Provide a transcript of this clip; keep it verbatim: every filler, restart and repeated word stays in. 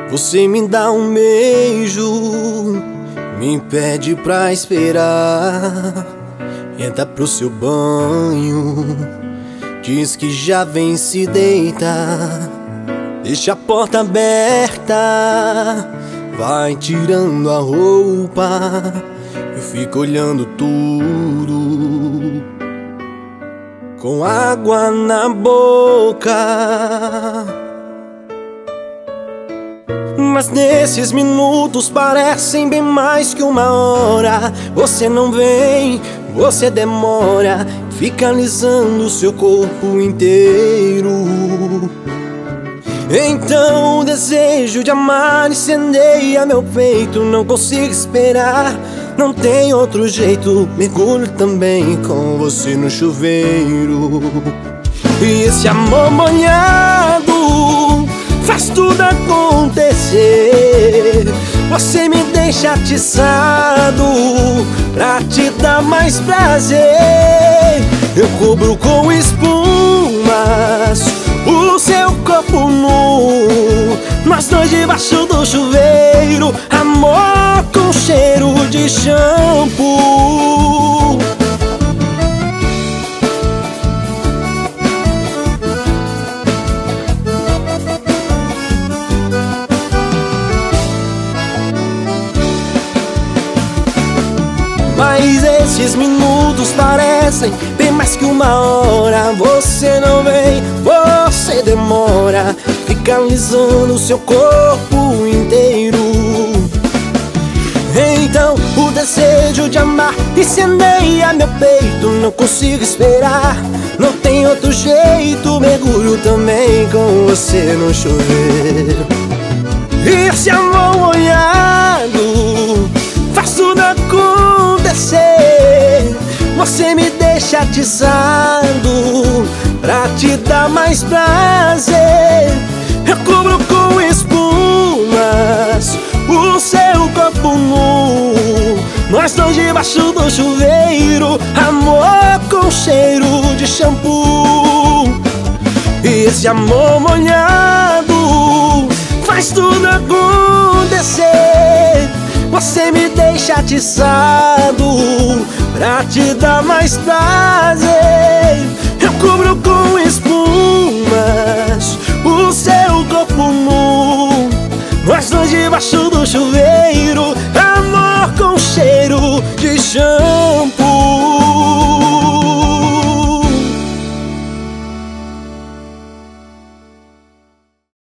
Você me dá um beijo, me pede pra esperar, entra pro seu banho, diz que já vem se deitar, deixa a porta aberta, vai tirando a roupa, eu fico olhando tudo com água na boca. Mas nesses minutos parecem bem mais que uma hora. Você não vem, você demora, fica alisando seu corpo inteiro. Então o desejo de amar incendeia meu peito. Não consigo esperar, não tem outro jeito. Mergulho também com você no chuveiro. E esse amor molhado faz tudo acontecer. Você me deixa atiçado pra te dar mais prazer. Eu cubro com espumas o seu corpo nu, nós dois debaixo do chuveiro. Amor com cheiro de shampoo. Mas esses minutos parecem bem mais que uma hora. Você não vem, você demora, fica alisando seu corpo inteiro. Então o desejo de amar incendeia meu peito. Não consigo esperar, não tem outro jeito. Mergulho também com você no chuveiro. Esse amor molhado faz tudo acontecer. Você me deixa atiçado pra te dar mais prazer. Eu cubro com espumas o seu corpo nu, nós dois debaixo do chuveiro. Amor com cheiro de shampoo. E esse amor molhado faz tudo acontecer. Você me deixa atiçado pra te dar mais prazer. Eu cubro com espuma